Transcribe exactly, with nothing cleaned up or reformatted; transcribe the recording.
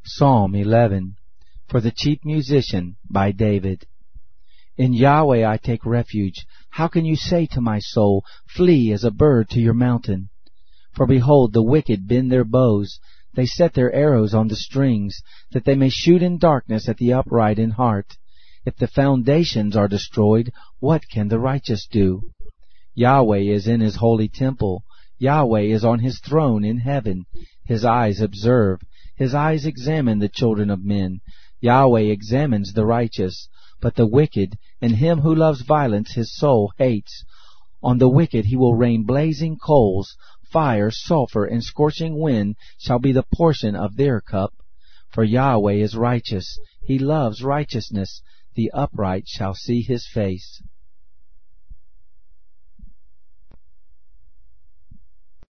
Psalm eleven. For the chief musician, by David. In Yahweh I take refuge. How can you say to my soul, flee as a bird to your mountain? For behold, the wicked bend their bows. They set their arrows on the strings, that they may shoot in darkness at the upright in heart. If the foundations are destroyed, what can the righteous do? Yahweh is in his holy temple. Yahweh is on his throne in heaven. His eyes observe. His eyes examine the children of men. Yahweh examines the righteous, but the wicked and him who loves violence his soul hates. On the wicked he will rain blazing coals. Fire, sulfur, and scorching wind shall be the portion of their cup. For Yahweh is righteous. He loves righteousness. The upright shall see his face.